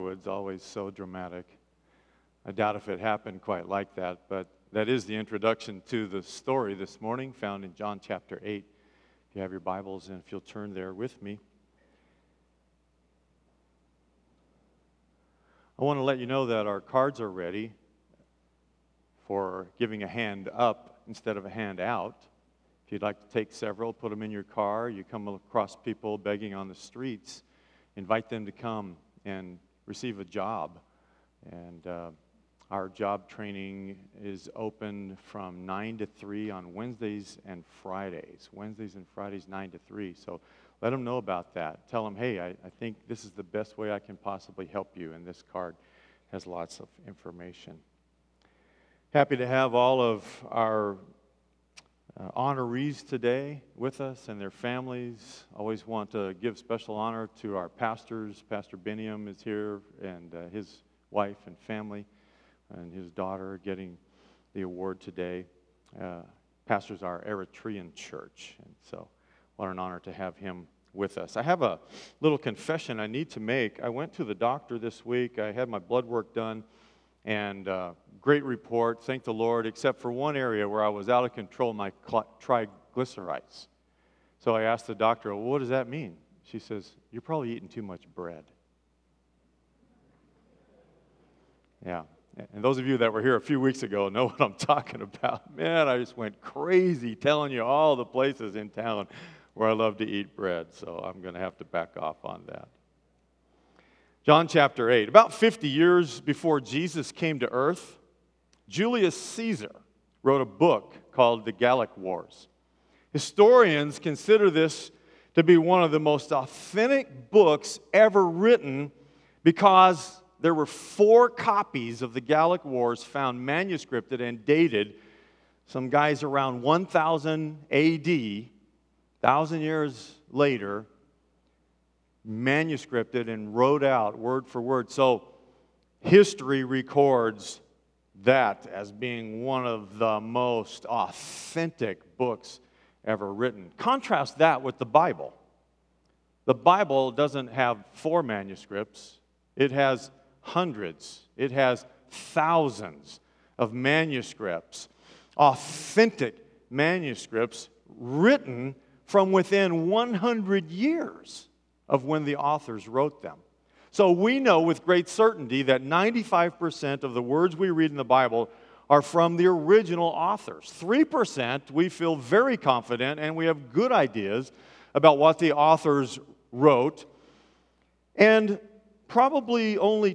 It's always so dramatic. I doubt if it happened quite like that, but that is the introduction to the story this morning, found in John chapter 8. If you have your Bibles and if you'll turn there with me. I want to let you know that our cards are ready for giving a hand up instead of a hand out. If you'd like to take several, put them in your car. You come across people begging on the streets, invite them to come and receive a job. And our job training is open from 9 to 3 on Wednesdays and Fridays. Wednesdays and Fridays, 9 to 3. So let them know about that. Tell them, hey, I think this is the best way I can possibly help you, and this card has lots of information. Happy to have all of our honorees today with us and their families. Always want to give special honor to our pastors. Pastor Biniam is here, and his wife and family, and his daughter getting the award today. Pastors our Eritrean church, and so what an honor to have him with us. I have a little confession I need to make. I went to the doctor this week. I had my blood work done, and great report, thank the Lord, except for one area where I was out of control, my triglycerides. So I asked the doctor, well, what does that mean? She says, you're probably eating too much bread. Yeah, and those of you that were here a few weeks ago know what I'm talking about. Man, I just went crazy telling you all the places in town where I love to eat bread, so I'm going to have to back off on that. John chapter 8. About 50 years before Jesus came to earth, Julius Caesar wrote a book called The Gallic Wars. Historians consider this to be one of the most authentic books ever written because there were 4 copies of the Gallic Wars found manuscripted and dated, some guys around 1000 AD, 1,000 years later, manuscripted and wrote out word for word. So history records that as being one of the most authentic books ever written. Contrast that with the Bible. The Bible doesn't have 4 manuscripts. It has hundreds. It has thousands of manuscripts, authentic manuscripts written from within 100 years of when the authors wrote them. So we know with great certainty that 95% of the words we read in the Bible are from the original authors. 3% we feel very confident and we have good ideas about what the authors wrote. And probably only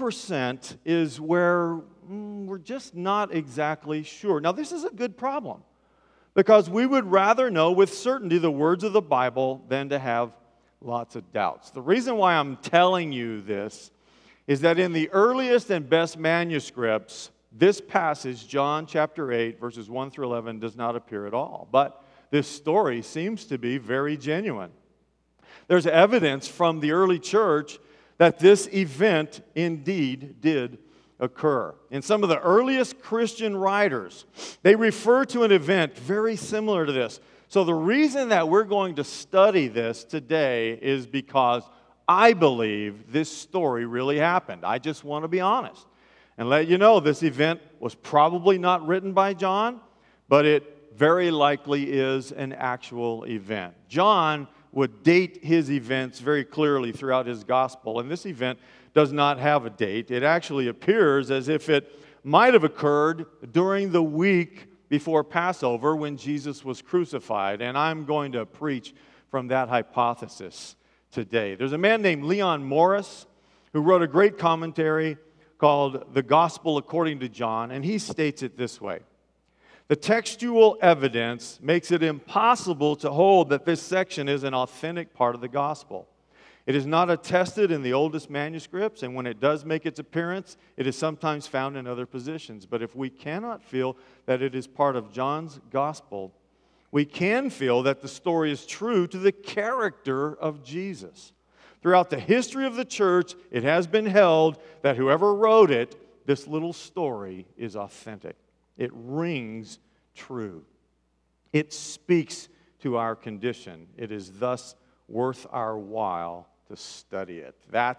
2% is where we're just not exactly sure. Now, this is a good problem because we would rather know with certainty the words of the Bible than to have lots of doubts. The reason why I'm telling you this is that in the earliest and best manuscripts, this passage, John chapter 8, verses 1 through 11, does not appear at all. But this story seems to be very genuine. There's evidence from the early church that this event indeed did occur. In some of the earliest Christian writers, they refer to an event very similar to this. So the reason that we're going to study this today is because I believe this story really happened. I just want to be honest and let you know this event was probably not written by John, but it very likely is an actual event. John would date his events very clearly throughout his gospel, and this event does not have a date. It actually appears as if it might have occurred during the week before Passover when Jesus was crucified, and I'm going to preach from that hypothesis today. There's a man named Leon Morris who wrote a great commentary called The Gospel According to John, and he states it this way. The textual evidence makes it impossible to hold that this section is an authentic part of the gospel. It is not attested in the oldest manuscripts, and when it does make its appearance, it is sometimes found in other positions. But if we cannot feel that it is part of John's gospel, we can feel that the story is true to the character of Jesus. Throughout the history of the church, it has been held that whoever wrote it, this little story is authentic. It rings true. It speaks to our condition. It is thus worth our while to study it. That's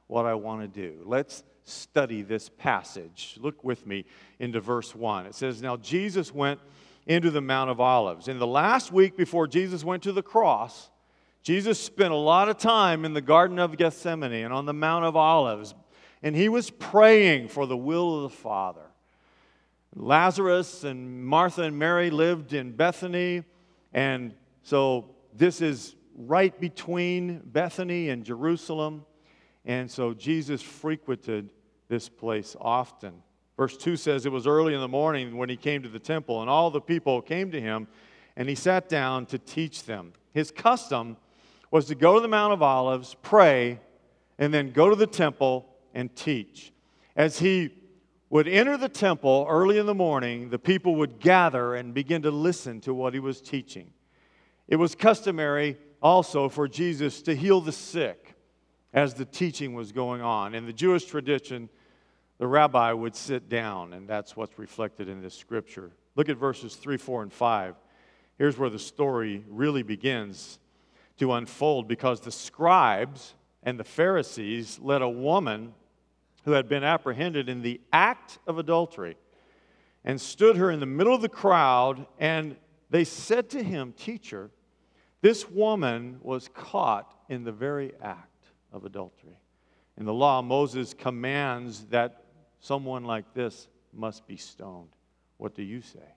what I want to do. Let's study this passage. Look with me into verse 1. It says, "Now Jesus went into the Mount of Olives." In the last week before Jesus went to the cross, Jesus spent a lot of time in the Garden of Gethsemane and on the Mount of Olives, and he was praying for the will of the Father. Lazarus and Martha and Mary lived in Bethany, and so this is right between Bethany and Jerusalem, and so Jesus frequented this place often. Verse 2 says, "It was early in the morning when he came to the temple, and all the people came to him, and he sat down to teach them." His custom was to go to the Mount of Olives, pray, and then go to the temple and teach. As he would enter the temple early in the morning, the people would gather and begin to listen to what he was teaching. It was customary also for Jesus to heal the sick as the teaching was going on. In the Jewish tradition, the rabbi would sit down, and that's what's reflected in this scripture. Look at verses 3, 4, and 5. Here's where the story really begins to unfold, because the scribes and the Pharisees led a woman who had been apprehended in the act of adultery and stood her in the middle of the crowd, and they said to him, "Teacher, this woman was caught in the very act of adultery. In the law, Moses commands that someone like this must be stoned. What do you say?"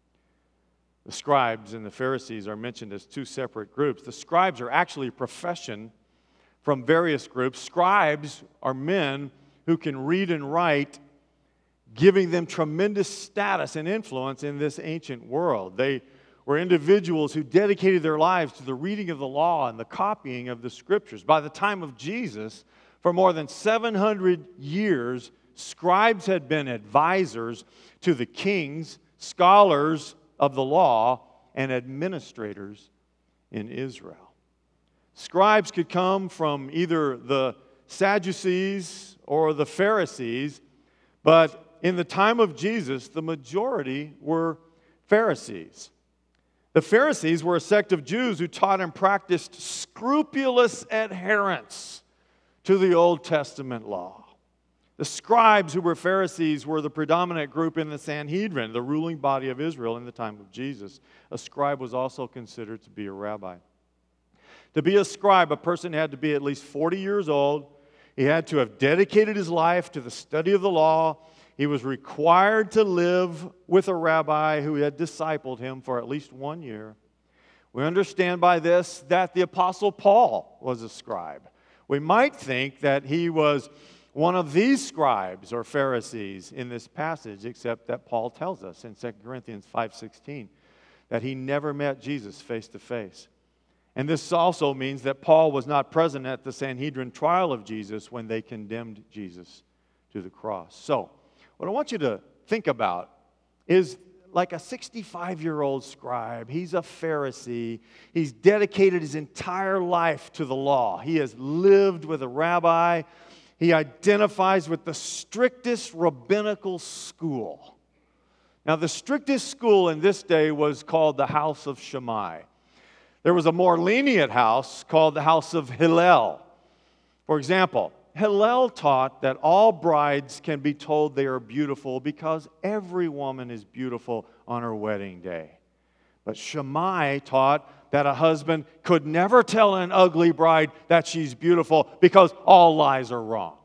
The scribes and the Pharisees are mentioned as two separate groups. The scribes are actually a profession from various groups. Scribes are men who can read and write, giving them tremendous status and influence in this ancient world. They were individuals who dedicated their lives to the reading of the law and the copying of the scriptures. By the time of Jesus, for more than 700 years, scribes had been advisors to the kings, scholars of the law, and administrators in Israel. Scribes could come from either the Sadducees or the Pharisees, but in the time of Jesus, the majority were Pharisees. The Pharisees were a sect of Jews who taught and practiced scrupulous adherence to the Old Testament law. The scribes, who were Pharisees, were the predominant group in the Sanhedrin, the ruling body of Israel in the time of Jesus. A scribe was also considered to be a rabbi. To be a scribe, a person had to be at least 40 years old. He had to have dedicated his life to the study of the law. He was required to live with a rabbi who had discipled him for at least 1 year. We understand by this that the Apostle Paul was a scribe. We might think that he was one of these scribes or Pharisees in this passage, except that Paul tells us in 2 Corinthians 5:16 that he never met Jesus face to face. And this also means that Paul was not present at the Sanhedrin trial of Jesus when they condemned Jesus to the cross. So, what I want you to think about is like a 65-year-old scribe. He's a Pharisee. He's dedicated his entire life to the law. He has lived with a rabbi. He identifies with the strictest rabbinical school. Now, the strictest school in this day was called the House of Shammai. There was a more lenient house called the House of Hillel. For example, Hillel taught that all brides can be told they are beautiful because every woman is beautiful on her wedding day. But Shammai taught that a husband could never tell an ugly bride that she's beautiful because all lies are wrong.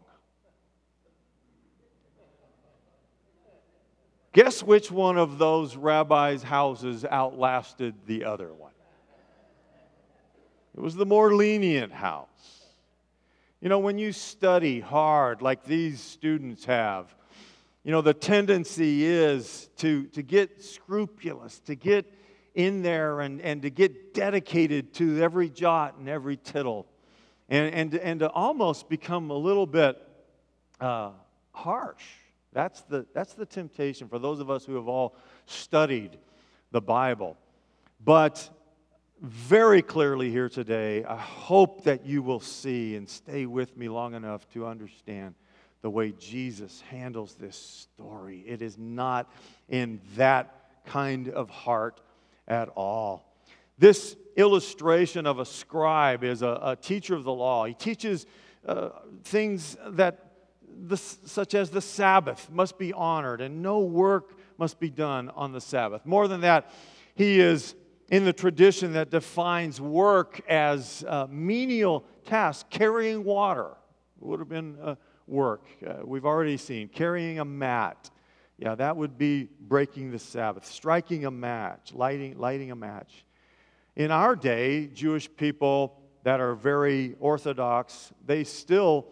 Guess which one of those rabbis' houses outlasted the other one? It was the more lenient house. You know, when you study hard like these students have, you know, the tendency is to get scrupulous, to get in there and to get dedicated to every jot and every tittle, and to almost become a little bit harsh. That's the temptation for those of us who have all studied the Bible. But very clearly here today, I hope that you will see and stay with me long enough to understand the way Jesus handles this story. It is not in that kind of heart at all. This illustration of a scribe is a teacher of the law. He teaches things such as the Sabbath must be honored and no work must be done on the Sabbath. More than that, he is in the tradition that defines work as menial tasks. Carrying water would have been work. We've already seen carrying a mat. Yeah, that would be breaking the Sabbath. Striking a match, lighting a match. In our day, Jewish people that are very orthodox, they still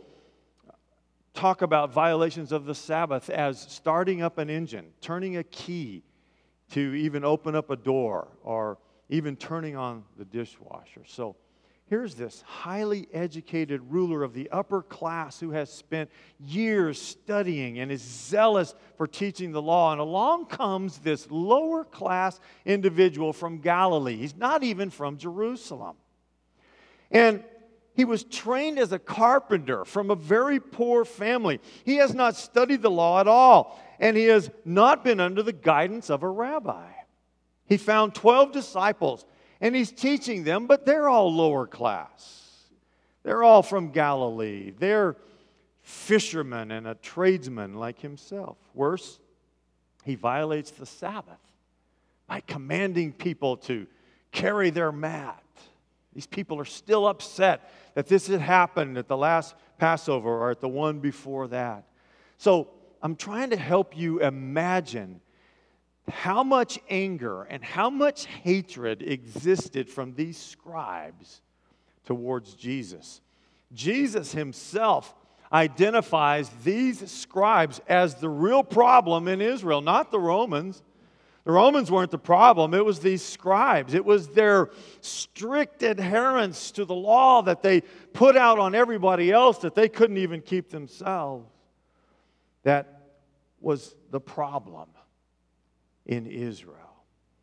talk about violations of the Sabbath as starting up an engine, turning a key to even open up a door, or even turning on the dishwasher. So here's this highly educated ruler of the upper class who has spent years studying and is zealous for teaching the law. And along comes this lower class individual from Galilee. He's not even from Jerusalem. And he was trained as a carpenter from a very poor family. He has not studied the law at all, and he has not been under the guidance of a rabbi. He found 12 disciples, and he's teaching them, but they're all lower class. They're all from Galilee. They're fishermen and a tradesman like himself. Worse, he violates the Sabbath by commanding people to carry their mat. These people are still upset that this had happened at the last Passover or at the one before that. So I'm trying to help you imagine how much anger and how much hatred existed from these scribes towards Jesus. Jesus himself identifies these scribes as the real problem in Israel, not the Romans. The Romans weren't the problem. It was these scribes. It was their strict adherence to the law that they put out on everybody else that they couldn't even keep themselves. That was the problem in Israel.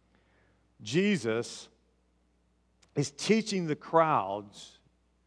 Jesus is teaching the crowds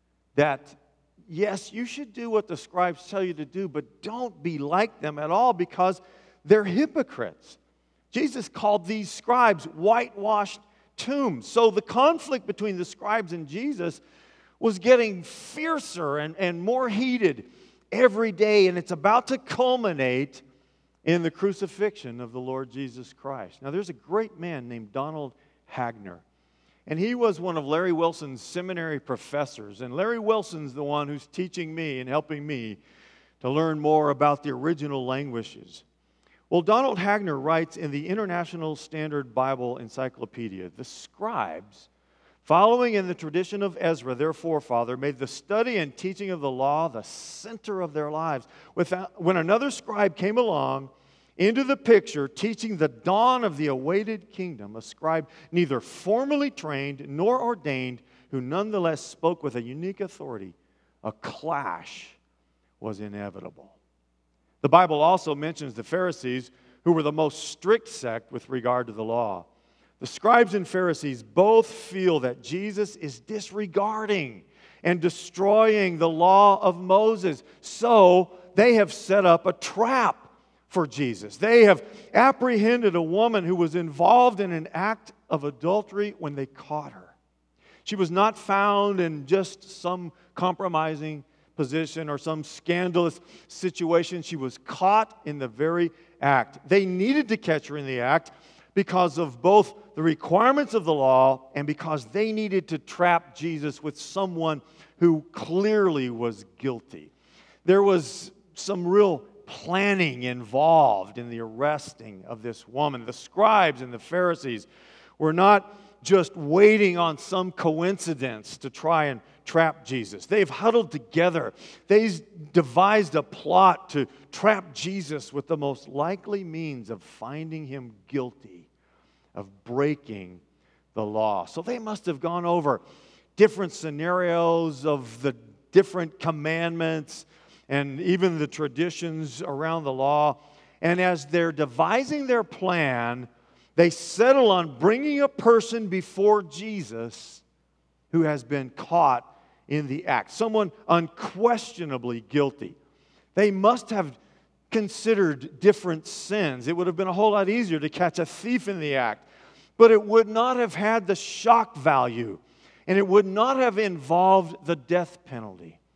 that, yes, you should do what the scribes tell you to do, but don't be like them at all because they're hypocrites. Jesus called these scribes whitewashed tombs. So the conflict between the scribes and Jesus was getting fiercer and more heated every day, and it's about to culminate in the crucifixion of the Lord Jesus Christ. Now, there's a great man named Donald Hagner, and he was one of Larry Wilson's seminary professors, and Larry Wilson's the one who's teaching me and helping me to learn more about the original languages. Well, Donald Hagner writes in the International Standard Bible Encyclopedia, the scribes, following in the tradition of Ezra, their forefather, made the study and teaching of the law the center of their lives. When another scribe came along into the picture, teaching the dawn of the awaited kingdom, a scribe neither formally trained nor ordained, who nonetheless spoke with a unique authority, a clash was inevitable. The Bible also mentions the Pharisees, who were the most strict sect with regard to the law. The scribes and Pharisees both feel that Jesus is disregarding and destroying the law of Moses. So they have set up a trap for Jesus. They have apprehended a woman who was involved in an act of adultery when they caught her. She was not found in just some compromising position or some scandalous situation. She was caught in the very act. They needed to catch her in the act because of both the requirements of the law and because they needed to trap Jesus with someone who clearly was guilty. There was some real planning involved in the arresting of this woman. The scribes and the Pharisees were not just waiting on some coincidence to try and trap Jesus. They've huddled together. They've devised a plot to trap Jesus with the most likely means of finding him guilty of breaking the law. So they must have gone over different scenarios of the different commandments and even the traditions around the law. And as they're devising their plan, they settle on bringing a person before Jesus who has been caught in the act, someone unquestionably guilty. They must have considered different sins. It would have been a whole lot easier to catch a thief in the act, but it would not have had the shock value, and it would not have involved the death penalty.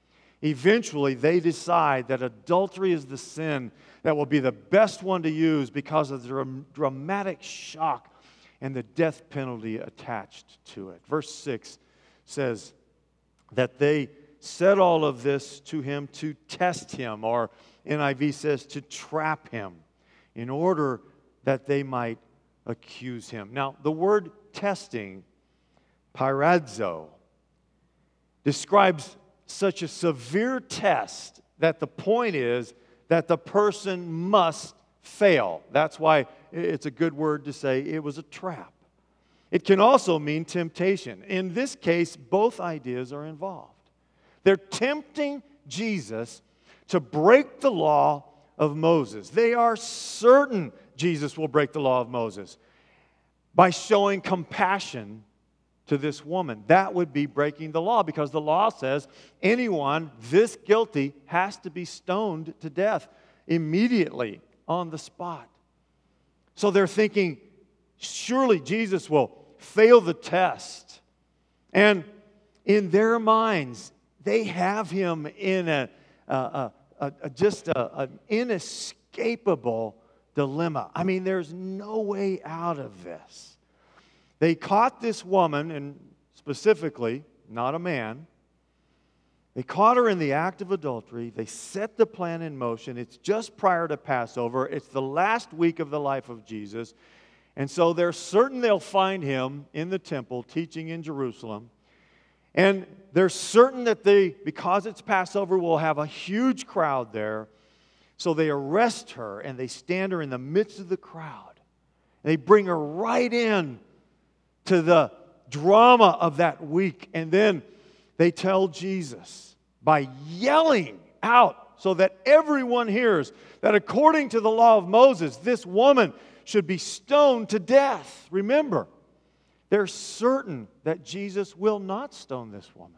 eventually they decide that adultery is the sin that will be the best one to use because of the dramatic shock and the death penalty attached to it. Verse 6 says that they said all of this to him to test him, or NIV says to trap him, in order that they might accuse him. Now, the word testing, pyradzo, describes such a severe test that the point is that the person must fail. That's why it's a good word to say it was a trap. It can also mean temptation. In this case, both ideas are involved. They're tempting Jesus to break the law of Moses. They are certain Jesus will break the law of Moses by showing compassion to this woman. That would be breaking the law, because the law says anyone this guilty has to be stoned to death immediately on the spot. So they're thinking, surely Jesus will fail the test. And in their minds, they have him in an inescapable dilemma. I mean, there's no way out of this. They caught this woman, and specifically, not a man. They caught her in the act of adultery. They set the plan in motion. It's just prior to Passover. It's the last week of the life of Jesus. And so they're certain they'll find him in the temple teaching in Jerusalem. And they're certain that because it's Passover, will have a huge crowd there. So they arrest her and they stand her in the midst of the crowd. They bring her right in to the drama of that week. And then they tell Jesus by yelling out so that everyone hears that according to the law of Moses, this woman should be stoned to death. Remember, they're certain that Jesus will not stone this woman.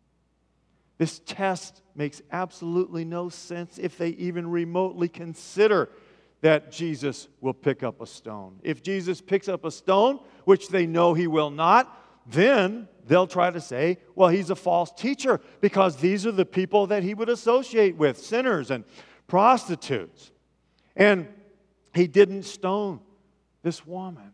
This test makes absolutely no sense if they even remotely consider that Jesus will pick up a stone. If Jesus picks up a stone, which they know he will not, then they'll try to say, well, he's a false teacher, because these are the people that he would associate with, sinners and prostitutes. And he didn't stone this woman.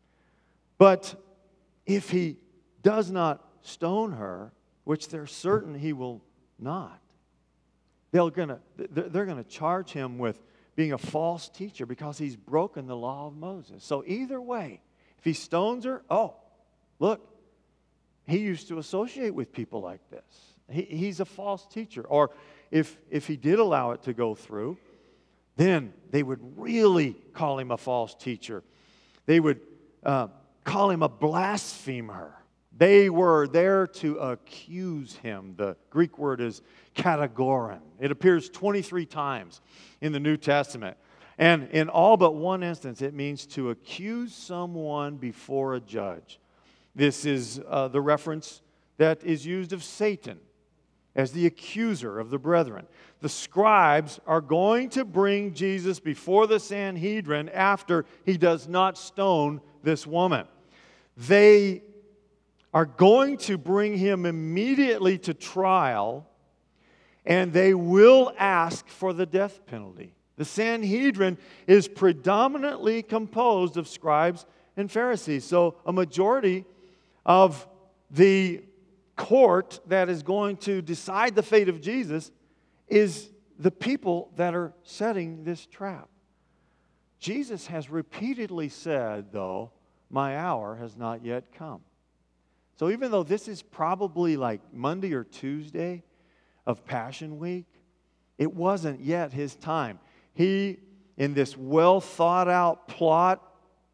But if he does not stone her, which they're certain he will not, they're going to charge him with being a false teacher because he's broken the law of Moses. So either way, if he stones her, oh, look, he used to associate with people like this. He's a false teacher. Or if he did allow it to go through, then they would really call him a false teacher. They would call him a blasphemer. They were there to accuse him. The Greek word is kategoron. It appears 23 times in the New Testament. And in all but one instance, it means to accuse someone before a judge. This is the reference that is used of Satan as the accuser of the brethren. The scribes are going to bring Jesus before the Sanhedrin after he does not stone this woman. They are going to bring him immediately to trial, and they will ask for the death penalty. The Sanhedrin is predominantly composed of scribes and Pharisees. So a majority of the court that is going to decide the fate of Jesus is the people that are setting this trap. Jesus has repeatedly said, though, my hour has not yet come. So even though this is probably like Monday or Tuesday of Passion Week, it wasn't yet his time. He, in this well thought out plot,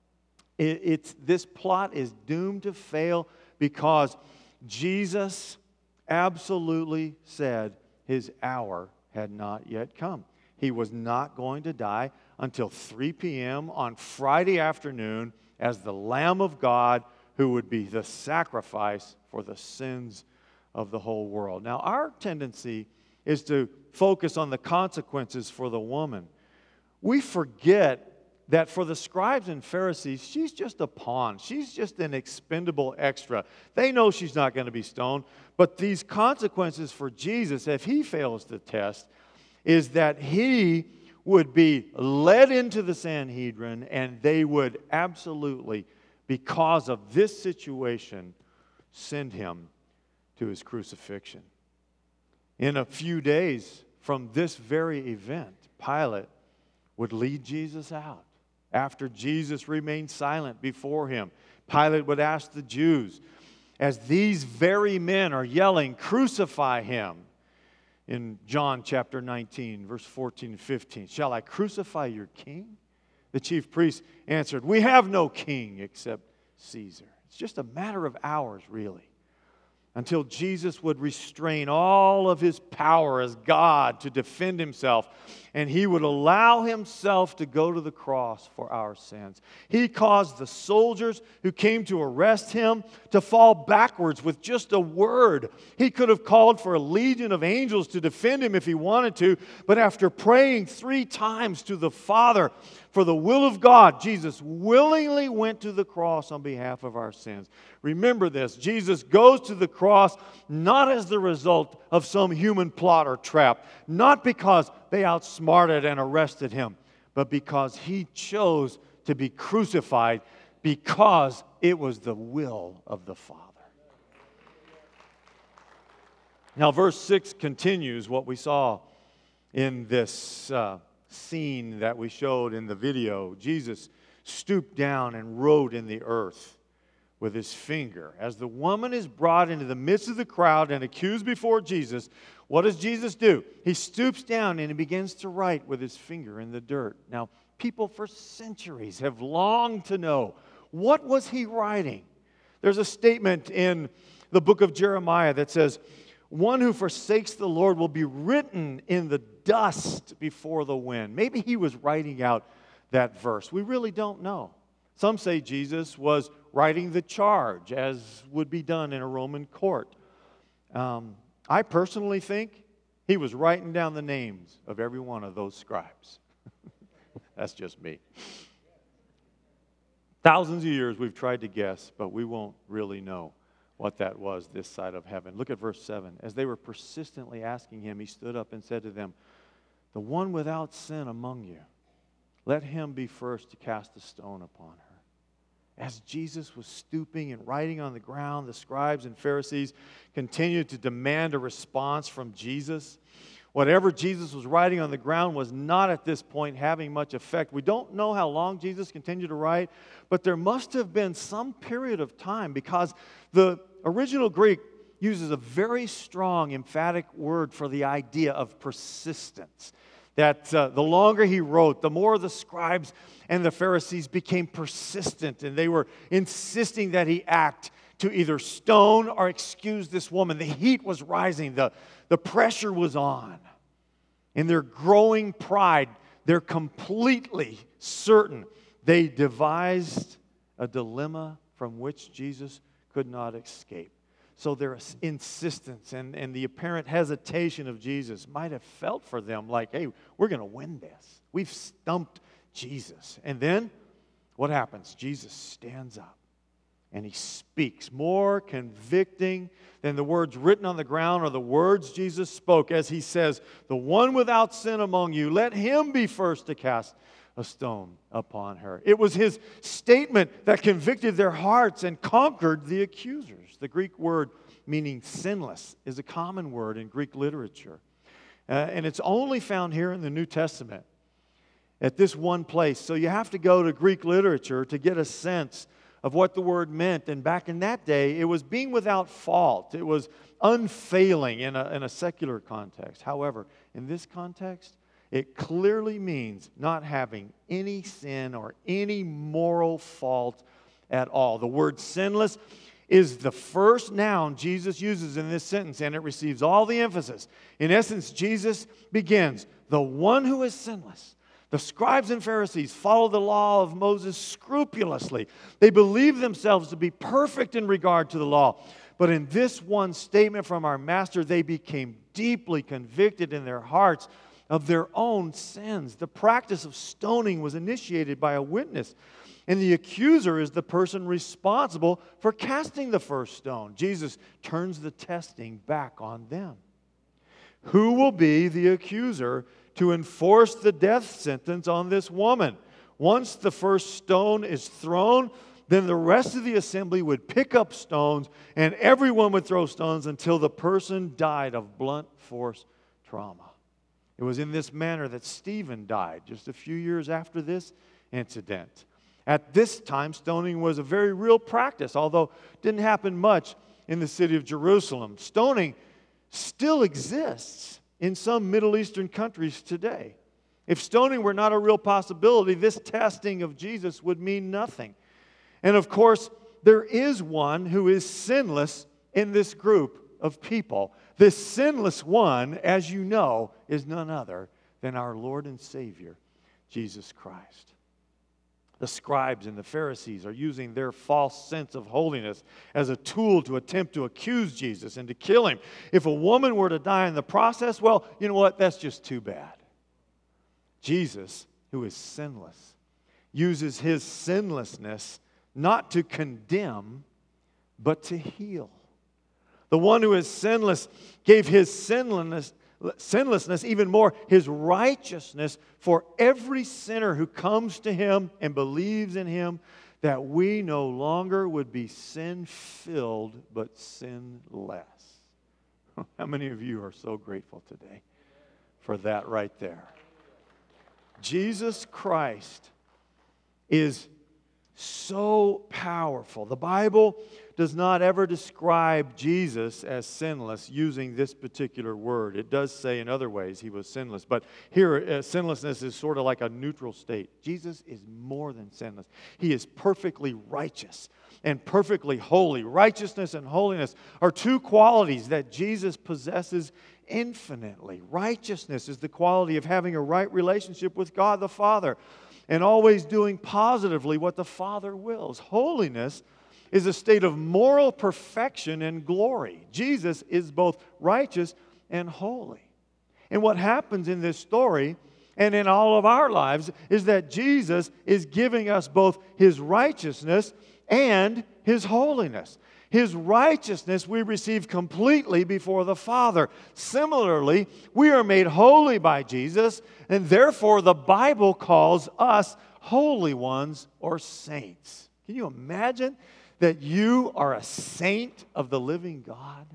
this plot is doomed to fail because Jesus absolutely said his hour had not yet come. He was not going to die until 3 p.m. on Friday afternoon as the Lamb of God who would be the sacrifice for the sins of the whole world. Now, our tendency is to focus on the consequences for the woman. We forget that for the scribes and Pharisees, she's just a pawn. She's just an expendable extra. They know she's not going to be stoned. But these consequences for Jesus, if he fails the test, is that he would be led into the Sanhedrin, and they would absolutely, because of this situation, send him to his crucifixion. In a few days from this very event, Pilate would lead Jesus out. After Jesus remained silent before him, Pilate would ask the Jews, as these very men are yelling, "Crucify him," in John chapter 19, verse 14 and 15, "Shall I crucify your king?" The chief priests answered, "We have no king except Caesar." It's just a matter of hours, really, until Jesus would restrain all of his power as God to defend himself, and he would allow himself to go to the cross for our sins. He caused the soldiers who came to arrest him to fall backwards with just a word. He could have called for a legion of angels to defend him if he wanted to, but after praying 3 times to the Father for the will of God, Jesus willingly went to the cross on behalf of our sins. Remember this, Jesus goes to the cross not as the result of some human plot or trap, not because they outsmarted and arrested him, but because he chose to be crucified because it was the will of the Father. Now, verse 6 continues what we saw in this scene that we showed in the video. Jesus stooped down and wrote in the earth with his finger. As the woman is brought into the midst of the crowd and accused before Jesus, what does Jesus do? He stoops down and he begins to write with his finger in the dirt. Now, people for centuries have longed to know, what was he writing? There's a statement in the book of Jeremiah that says, "One who forsakes the Lord will be written in the dust before the wind." Maybe he was writing out that verse. We really don't know. Some say Jesus was writing the charge, as would be done in a Roman court. I personally think he was writing down the names of every one of those scribes. That's just me. Thousands of years we've tried to guess, but we won't really know what that was this side of heaven. Look at verse 7. As they were persistently asking him, he stood up and said to them, "The one without sin among you, let him be first to cast a stone upon her." As Jesus was stooping and writing on the ground, the scribes and Pharisees continued to demand a response from Jesus. Whatever Jesus was writing on the ground was not at this point having much effect. We don't know how long Jesus continued to write, but there must have been some period of time, because the original Greek uses a very strong, emphatic word for the idea of persistence. That the longer he wrote, the more the scribes and the Pharisees became persistent, and they were insisting that he act to either stone or excuse this woman. The heat was rising, the pressure was on. In their growing pride, they're completely certain they devised a dilemma from which Jesus could not escape. So their insistence and the apparent hesitation of Jesus might have felt for them like, hey, we're going to win this. We've stumped Jesus. And then what happens? Jesus stands up and he speaks, more convicting than the words written on the ground or the words Jesus spoke, as he says, "The one without sin among you, let him be first to cast a stone upon her." It was his statement that convicted their hearts and conquered the accusers. The Greek word meaning sinless is a common word in Greek literature. And it's only found here in the New Testament at this one place. So you have to go to Greek literature to get a sense of what the word meant. And back in that day, it was being without fault. It was unfailing in a secular context. However, in this context, it clearly means not having any sin or any moral fault at all. The word sinless is the first noun Jesus uses in this sentence, and it receives all the emphasis. In essence, Jesus begins, "The one who is sinless." The scribes and Pharisees followed the law of Moses scrupulously. They believed themselves to be perfect in regard to the law. But in this one statement from our Master, they became deeply convicted in their hearts of their own sins. The practice of stoning was initiated by a witness, and the accuser is the person responsible for casting the first stone. Jesus turns the testing back on them. Who will be the accuser to enforce the death sentence on this woman? Once the first stone is thrown, then the rest of the assembly would pick up stones, and everyone would throw stones until the person died of blunt force trauma. It was in this manner that Stephen died just a few years after this incident. At this time, stoning was a very real practice, although it didn't happen much in the city of Jerusalem. Stoning still exists in some Middle Eastern countries today. If stoning were not a real possibility, this testing of Jesus would mean nothing. And of course, there is one who is sinless in this group of people. This sinless one, as you know, is none other than our Lord and Savior, Jesus Christ. The scribes and the Pharisees are using their false sense of holiness as a tool to attempt to accuse Jesus and to kill him. If a woman were to die in the process, well, you know what? That's just too bad. Jesus, who is sinless, uses his sinlessness not to condemn, but to heal. The one who is sinless gave his sinlessness, even more, his righteousness for every sinner who comes to him and believes in him, that we no longer would be sin-filled, but sinless. How many of you are so grateful today for that right there? Jesus Christ is so powerful. The Bible does not ever describe Jesus as sinless using this particular word. It does say in other ways he was sinless, but here sinlessness is sort of like a neutral state. Jesus is more than sinless. He is perfectly righteous and perfectly holy. Righteousness and holiness are two qualities that Jesus possesses infinitely. Righteousness is the quality of having a right relationship with God the Father and always doing positively what the Father wills. Holiness is a state of moral perfection and glory. Jesus is both righteous and holy. And what happens in this story and in all of our lives is that Jesus is giving us both his righteousness and his holiness. His righteousness we receive completely before the Father. Similarly, we are made holy by Jesus, and therefore the Bible calls us holy ones or saints. Can you imagine that you are a saint of the living God?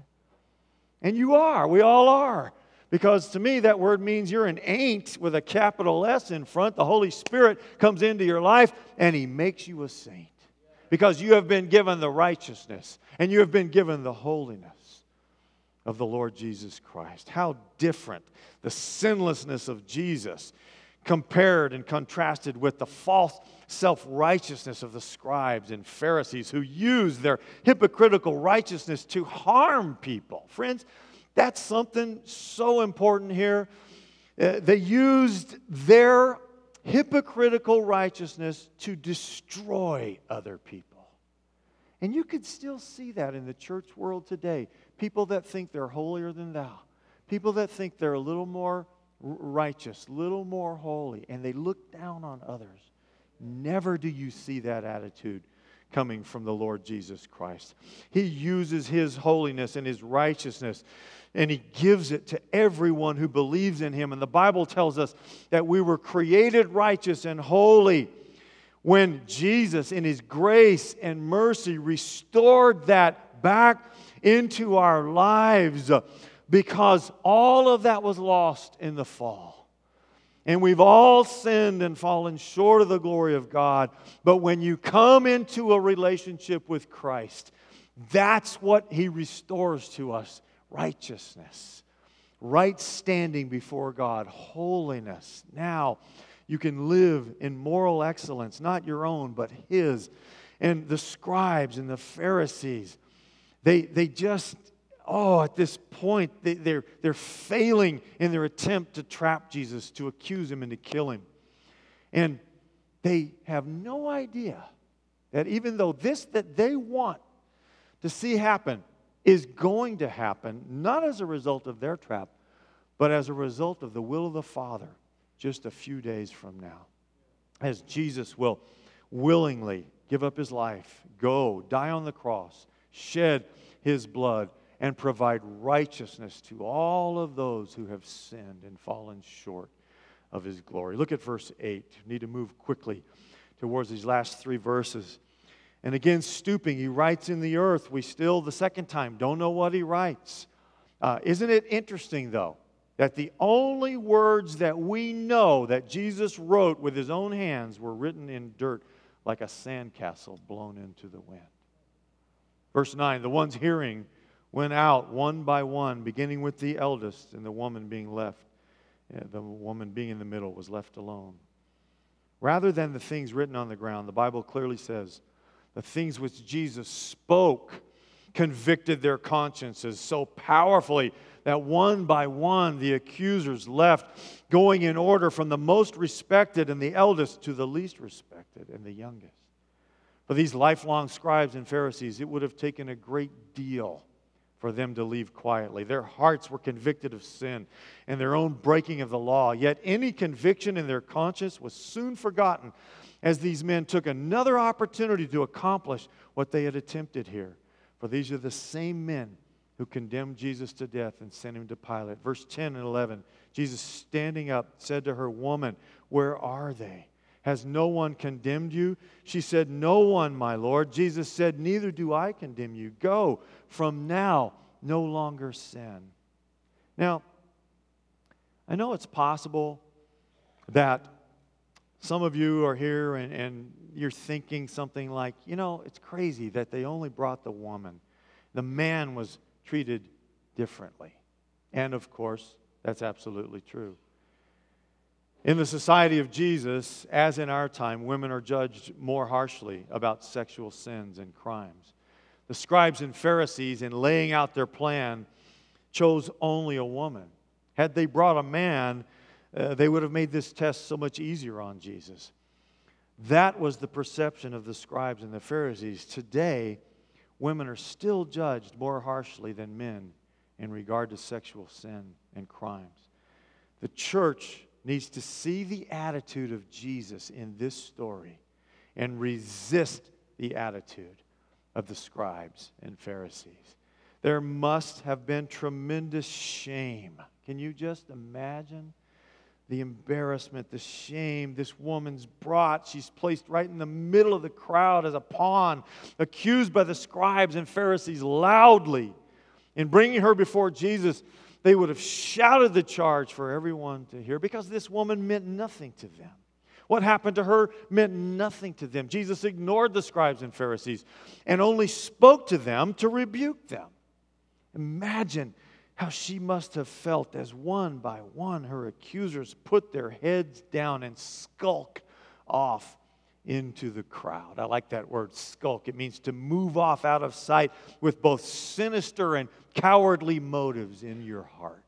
And you are. We all are. Because to me, that word means you're an ain't with a capital S in front. The Holy Spirit comes into your life, and he makes you a saint. Because you have been given the righteousness and you have been given the holiness of the Lord Jesus Christ. How different the sinlessness of Jesus compared and contrasted with the false self-righteousness of the scribes and Pharisees who used their hypocritical righteousness to harm people. Friends, that's something so important here. They used their hypocritical righteousness to destroy other people. And you could still see that in the church world today. People that think they're holier than thou. People that think they're a little more righteous, a little more holy, and they look down on others. Never do you see that attitude coming from the Lord Jesus Christ. He uses his holiness and his righteousness, and he gives it to everyone who believes in him. And the Bible tells us that we were created righteous and holy when Jesus, in his grace and mercy, restored that back into our lives, because all of that was lost in the fall. And we've all sinned and fallen short of the glory of God. But when you come into a relationship with Christ, that's what he restores to us. Righteousness, right standing before God, holiness. Now you can live in moral excellence, not your own, but his. And the scribes and the Pharisees, they just, at this point, they're failing in their attempt to trap Jesus, to accuse him and to kill him. And they have no idea that even though this that they want to see happen is going to happen, not as a result of their trap, but as a result of the will of the Father just a few days from now. As Jesus will willingly give up his life, go, die on the cross, shed his blood, and provide righteousness to all of those who have sinned and fallen short of his glory. Look at verse 8. We need to move quickly towards these last three verses. And again, stooping, he writes in the earth. We still, the second time, don't know what he writes. Isn't it interesting, though, that the only words that we know that Jesus wrote with his own hands were written in dirt like a sandcastle blown into the wind? Verse 9, the ones hearing went out one by one, beginning with the eldest, and the woman being left. The woman being in the middle was left alone. Rather than the things written on the ground, the Bible clearly says the things which Jesus spoke convicted their consciences so powerfully that one by one the accusers left, going in order from the most respected and the eldest to the least respected and the youngest. For these lifelong scribes and Pharisees, it would have taken a great deal for them to leave quietly. Their hearts were convicted of sin and their own breaking of the law. Yet any conviction in their conscience was soon forgotten as these men took another opportunity to accomplish what they had attempted here. For these are the same men who condemned Jesus to death and sent him to Pilate. Verse 10 and 11, Jesus standing up said to her, "Woman, where are they? Has no one condemned you?" She said, "No one, my Lord." Jesus said, "Neither do I condemn you. Go, from now no longer sin." Now, I know it's possible that some of you are here and you're thinking something like, it's crazy that they only brought the woman. The man was treated differently. And of course, that's absolutely true. In the society of Jesus, as in our time, women are judged more harshly about sexual sins and crimes. The scribes and Pharisees, in laying out their plan, chose only a woman. Had they brought a man, they would have made this test so much easier on Jesus. That was the perception of the scribes and the Pharisees. Today, women are still judged more harshly than men in regard to sexual sin and crimes. The church needs to see the attitude of Jesus in this story and resist the attitude of the scribes and Pharisees. There must have been tremendous shame. Can you just imagine the embarrassment, the shame this woman's brought? She's placed right in the middle of the crowd as a pawn, accused by the scribes and Pharisees loudly. In bringing her before Jesus, they would have shouted the charge for everyone to hear because this woman meant nothing to them. What happened to her meant nothing to them. Jesus ignored the scribes and Pharisees and only spoke to them to rebuke them. Imagine how she must have felt as one by one her accusers put their heads down and skulk off into the crowd. I like that word, skulk. It means to move off out of sight with both sinister and cowardly motives in your heart.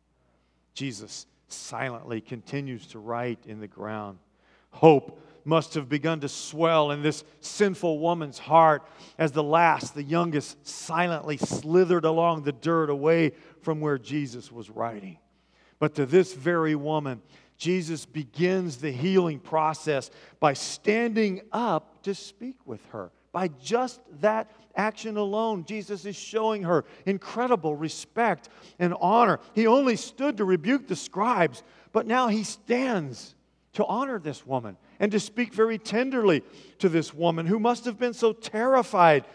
Jesus silently continues to write in the ground. Hope must have begun to swell in this sinful woman's heart as the last, the youngest, silently slithered along the dirt away from where Jesus was writing. But to this very woman, Jesus begins the healing process by standing up to speak with her. By just that action alone, Jesus is showing her incredible respect and honor. He only stood to rebuke the scribes, but now he stands to honor this woman and to speak very tenderly to this woman who must have been so terrified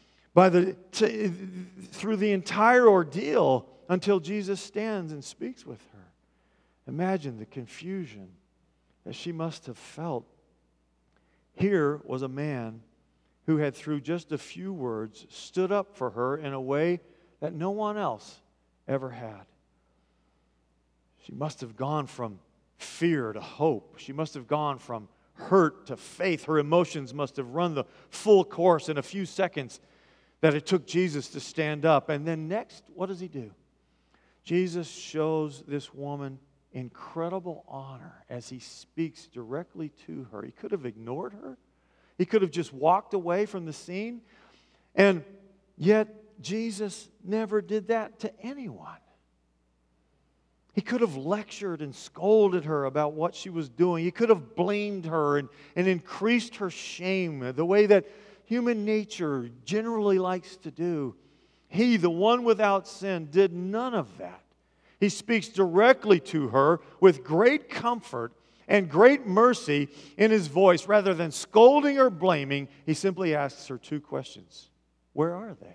through the entire ordeal until Jesus stands and speaks with her. Imagine the confusion that she must have felt. Here was a man who had, through just a few words, stood up for her in a way that no one else ever had. She must have gone from fear to hope. She must have gone from hurt to faith. Her emotions must have run the full course in a few seconds that it took Jesus to stand up. And then next, what does he do? Jesus shows this woman incredible honor as he speaks directly to her. He could have ignored her. He could have just walked away from the scene. And yet, Jesus never did that to anyone. He could have lectured and scolded her about what she was doing. He could have blamed her and increased her shame the way that human nature generally likes to do. He, the one without sin, did none of that. He speaks directly to her with great comfort and great mercy in his voice. Rather than scolding or blaming, he simply asks her two questions. Where are they?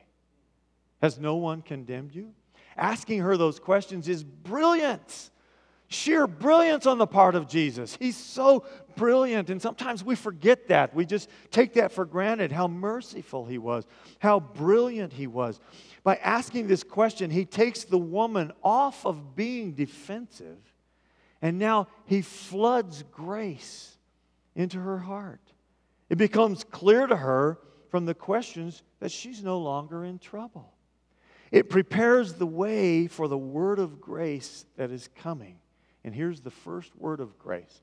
Has no one condemned you? Asking her those questions is brilliance. Sheer brilliance on the part of Jesus. He's so brilliant, and sometimes we forget that. We just take that for granted, how merciful he was, how brilliant he was. By asking this question, he takes the woman off of being defensive, and now he floods grace into her heart. It becomes clear to her from the questions that she's no longer in trouble. It prepares the way for the word of grace that is coming. And here's the first word of grace.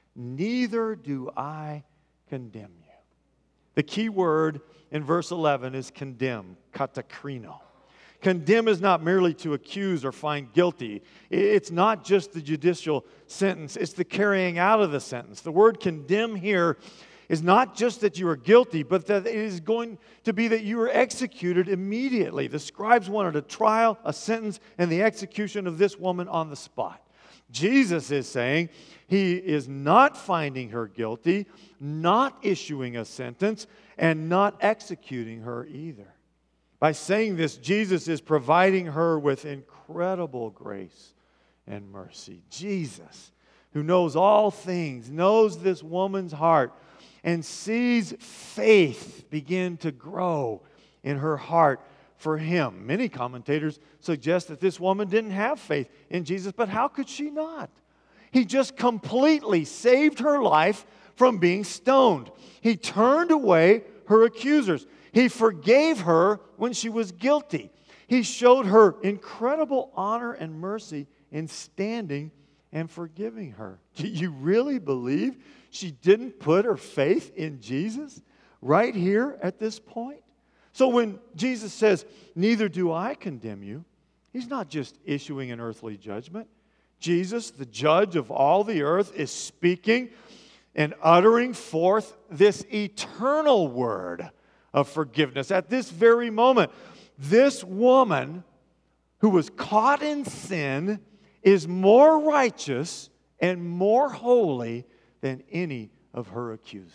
Neither do I condemn you. The key word in verse 11 is condemn, katakrino. Condemn is not merely to accuse or find guilty. It's not just the judicial sentence. It's the carrying out of the sentence. The word condemn here is not just that you are guilty, but that it is going to be that you are executed immediately. The scribes wanted a trial, a sentence, and the execution of this woman on the spot. Jesus is saying he is not finding her guilty, not issuing a sentence, and not executing her either. By saying this, Jesus is providing her with incredible grace and mercy. Jesus, who knows all things, knows this woman's heart, and sees faith begin to grow in her heart for him. Many commentators suggest that this woman didn't have faith in Jesus, but how could she not? He just completely saved her life from being stoned. He turned away her accusers. He forgave her when she was guilty. He showed her incredible honor and mercy in standing and forgiving her. Do you really believe she didn't put her faith in Jesus right here at this point? So when Jesus says, neither do I condemn you, he's not just issuing an earthly judgment. Jesus, the judge of all the earth, is speaking and uttering forth this eternal word of forgiveness. At this very moment, this woman who was caught in sin is more righteous and more holy than any of her accusers.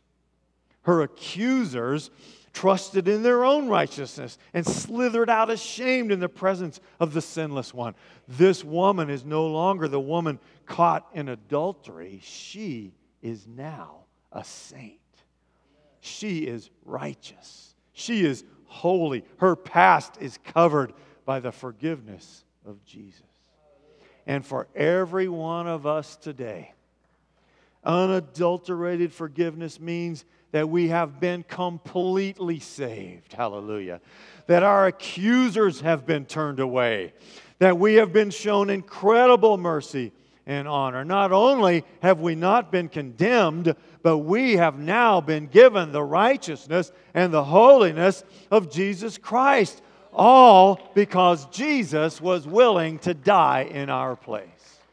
Her accusers trusted in their own righteousness and slithered out ashamed in the presence of the sinless one. This woman is no longer the woman caught in adultery. She is now a saint. She is righteous. She is holy. Her past is covered by the forgiveness of Jesus. And for every one of us today, unadulterated forgiveness means that we have been completely saved. Hallelujah. That our accusers have been turned away. That we have been shown incredible mercy and honor. Not only have we not been condemned, but we have now been given the righteousness and the holiness of Jesus Christ. All because Jesus was willing to die in our place.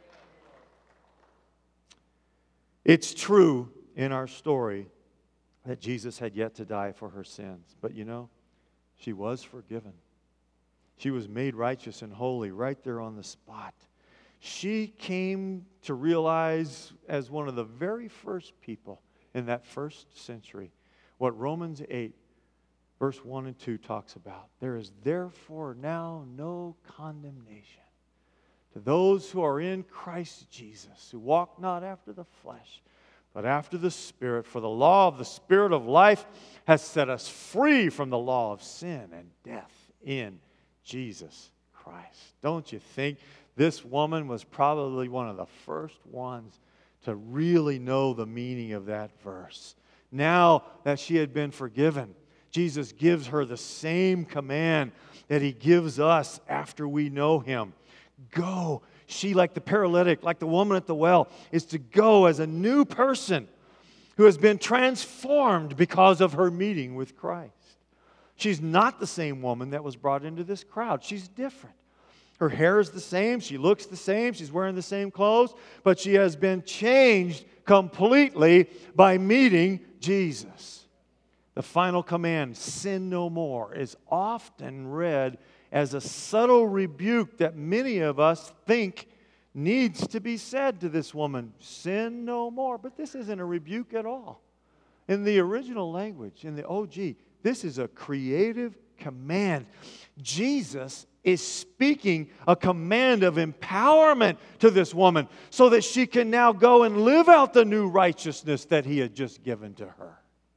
It's true in our story that Jesus had yet to die for her sins. But you know, she was forgiven. She was made righteous and holy right there on the spot. She came to realize as one of the very first people in that first century what Romans 8, verse 1 and 2 talks about. There is therefore now no condemnation to those who are in Christ Jesus, who walk not after the flesh, but after the Spirit. For the law of the Spirit of life has set us free from the law of sin and death in Jesus Christ. Don't you think this woman was probably one of the first ones to really know the meaning of that verse? Now that she had been forgiven, Jesus gives her the same command that He gives us after we know Him. Go. She, like the paralytic, like the woman at the well, is to go as a new person who has been transformed because of her meeting with Christ. She's not the same woman that was brought into this crowd. She's different. Her hair is the same. She looks the same. She's wearing the same clothes. But she has been changed completely by meeting Jesus. The final command, sin no more, is often read as a subtle rebuke that many of us think needs to be said to this woman. Sin no more. But this isn't a rebuke at all. In the original language, in the OG, this is a creative command. Jesus is speaking a command of empowerment to this woman so that she can now go and live out the new righteousness that He had just given to her.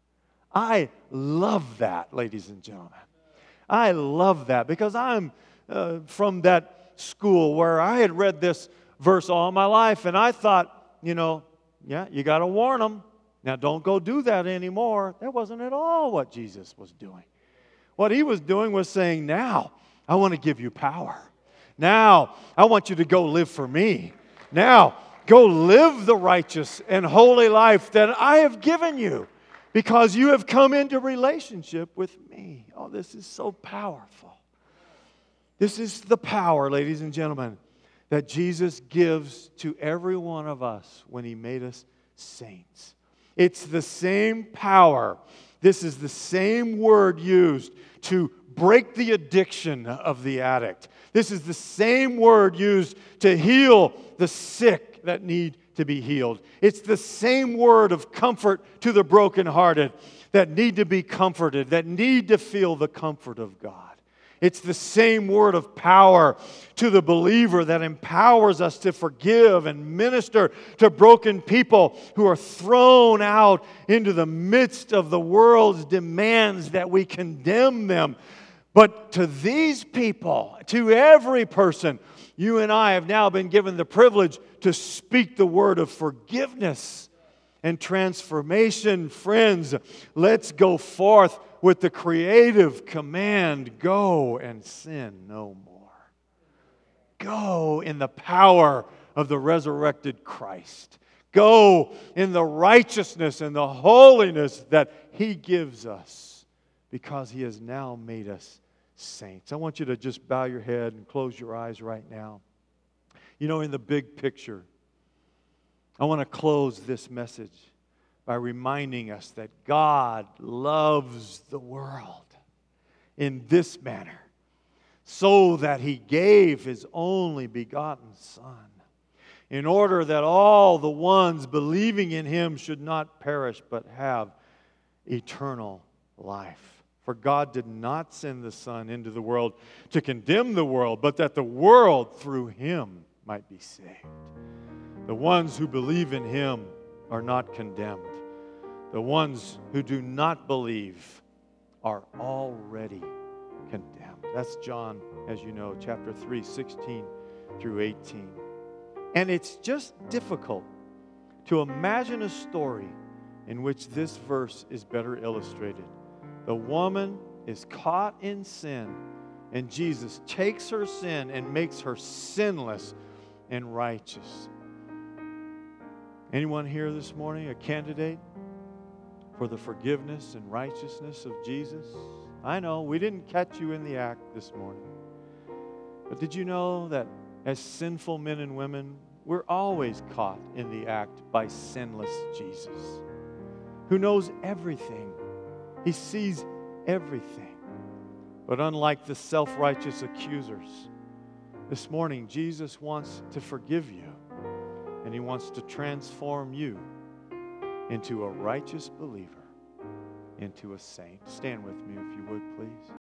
I love that, ladies and gentlemen. I love that because I'm from that school where I had read this verse all my life, and I thought, you got to warn them. Now, don't go do that anymore. That wasn't at all what Jesus was doing. What He was doing was saying, now, I want to give you power. Now, I want you to go live for me. Now, go live the righteous and holy life that I have given you because you have come into relationship with me. Oh, this is so powerful. This is the power, ladies and gentlemen, that Jesus gives to every one of us when He made us saints. It's the same power. This is the same word used to break the addiction of the addict. This is the same word used to heal the sick that need to be healed. It's the same word of comfort to the brokenhearted that need to be comforted, that need to feel the comfort of God. It's the same word of power to the believer that empowers us to forgive and minister to broken people who are thrown out into the midst of the world's demands that we condemn them. But to these people, to every person, you and I have now been given the privilege to speak the word of forgiveness and transformation. Friends, let's go forth with the creative command, go and sin no more. Go in the power of the resurrected Christ. Go in the righteousness and the holiness that He gives us because He has now made us saints. I want you to just bow your head and close your eyes right now. In the big picture, I want to close this message by reminding us that God loves the world in this manner, so that He gave His only begotten Son, in order that all the ones believing in Him should not perish but have eternal life. For God did not send the Son into the world to condemn the world, but that the world through Him might be saved. The ones who believe in Him are not condemned. The ones who do not believe are already condemned. That's John, as you know, chapter 3, 16 through 18. And it's just difficult to imagine a story in which this verse is better illustrated. The woman is caught in sin, and Jesus takes her sin and makes her sinless and righteous. Anyone here this morning a candidate for the forgiveness and righteousness of Jesus? I know we didn't catch you in the act this morning. But did you know that as sinful men and women, we're always caught in the act by sinless Jesus, who knows everything. He sees everything. But unlike the self-righteous accusers, this morning Jesus wants to forgive you, and He wants to transform you into a righteous believer, into a saint. Stand with me if you would, please.